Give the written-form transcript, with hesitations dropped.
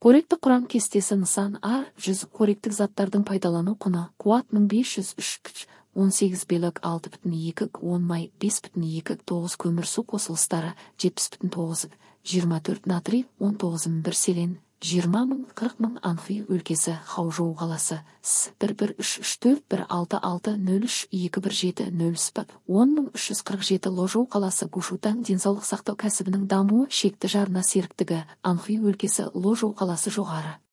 Қоректік құрам кестесі нысан А. Жүзік қоректік заттардың пайдалану құны. Қуат 1503 күш, 18 белок 6,2 10 май 5,2 9 көмір су қосылыстары 70,9 24 натрий 19,1 селен 20,000 40,000 Анхи өлкесі Хаужоу қаласы С 1133466032217 спат 10,347 Ложоу қаласы Гушутан денсаулық сақтау кәсібінің дамуы шекті жарына серіктігі Анхи өлкесі Ложоу қаласы жоғары